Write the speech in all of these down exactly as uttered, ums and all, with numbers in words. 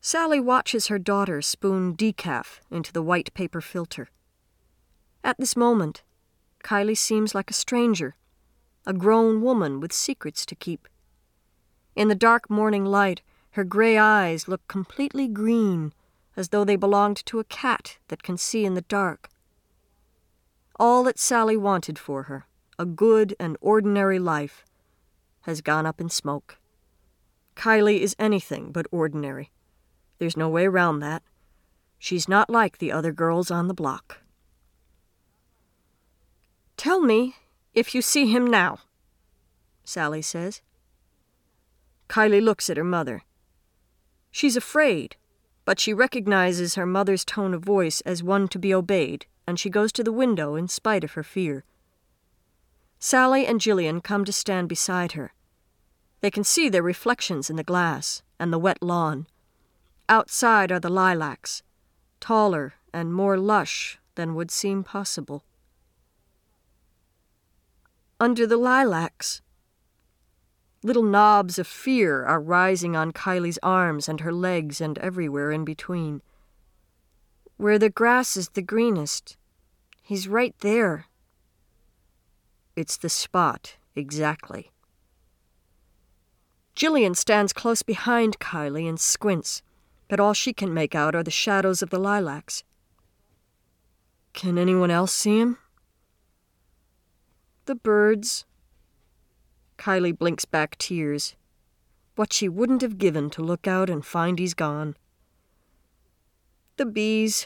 Sally watches her daughter spoon decaf into the white paper filter. At this moment, Kylie seems like a stranger, a grown woman with secrets to keep. In the dark morning light, her gray eyes look completely green, as though they belonged to a cat that can see in the dark. All that Sally wanted for her, a good and ordinary life, has gone up in smoke. Kylie is anything but ordinary. There's no way around that. She's not like the other girls on the block. "Tell me if you see him now," Sally says. Kylie looks at her mother. She's afraid, but she recognizes her mother's tone of voice as one to be obeyed, and she goes to the window in spite of her fear. Sally and Jillian come to stand beside her. They can see their reflections in the glass and the wet lawn. Outside are the lilacs, taller and more lush than would seem possible. Under the lilacs, little knobs of fear are rising on Kylie's arms and her legs and everywhere in between. Where the grass is the greenest, he's right there. It's the spot, exactly. Jillian stands close behind Kylie and squints, but all she can make out are the shadows of the lilacs. Can anyone else see him? The birds. Kylie blinks back tears. What she wouldn't have given to look out and find he's gone. The bees.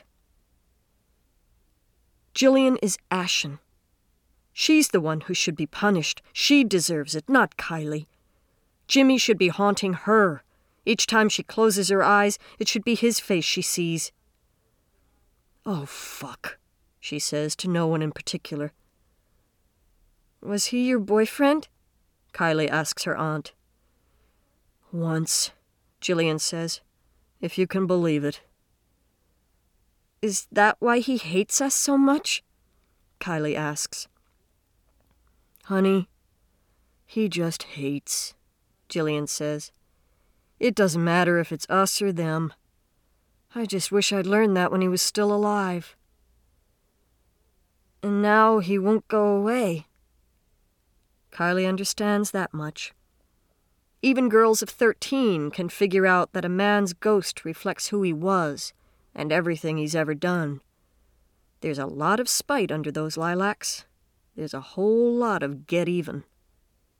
Jillian is ashen. She's the one who should be punished. She deserves it, not Kylie. Jimmy should be haunting her. Each time she closes her eyes, it should be his face she sees. "Oh, fuck," she says to no one in particular. "Was he your boyfriend?" Kylie asks her aunt. "Once," Jillian says, "if you can believe it." "Is that why he hates us so much?" Kylie asks. "Honey, he just hates," Jillian says. "It doesn't matter if it's us or them. I just wish I'd learned that when he was still alive. And now he won't go away." Kylie understands that much. Even girls of thirteen can figure out that a man's ghost reflects who he was and everything he's ever done. There's a lot of spite under those lilacs. There's a whole lot of get even.